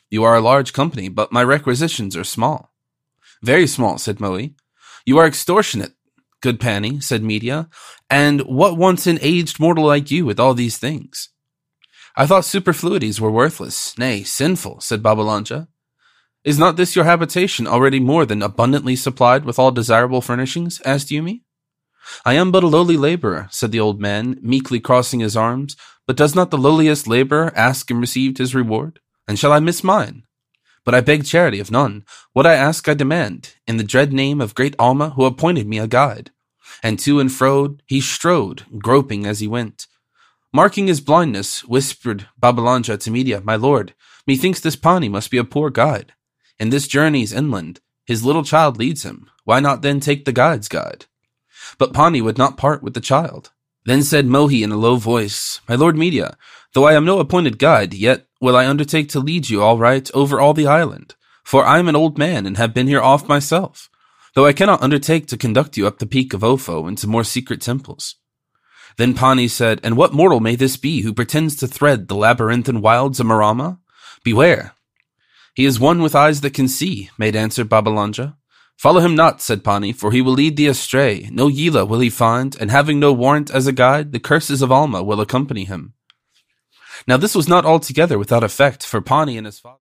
You are a large company, but my requisitions are small. Very small, said Moe. You are extortionate, good Pani, said Media. And what wants an aged mortal like you with all these things? I thought superfluities were worthless, nay, sinful, said Babbalanja. Is not this your habitation already more than abundantly supplied with all desirable furnishings? Asked Yumi. I am but a lowly laborer, said the old man, meekly crossing his arms, but does not the lowliest laborer ask and receive his reward? And shall I miss mine? But I beg charity of none. What I ask I demand, in the dread name of great Alma, who appointed me a guide. And to and fro he strode, groping as he went. Marking his blindness, whispered Babbalanja to Media, My lord, methinks this Pani must be a poor guide. In this journey's inland, his little child leads him. Why not then take the guide's guide? But Pani would not part with the child. Then said Mohi in a low voice, My lord Media, though I am no appointed guide, yet will I undertake to lead you all right over all the island. For I am an old man and have been here oft myself, though I cannot undertake to conduct you up the peak of Ofo into more secret temples. Then Pani said, And what mortal may this be who pretends to thread the labyrinthine wilds of Marama? Beware. He is one with eyes that can see, made answer Babbalanja. Follow him not, said Pani, for he will lead thee astray. No Yila will he find, and having no warrant as a guide, the curses of Alma will accompany him. Now this was not altogether without effect, for Pani and his father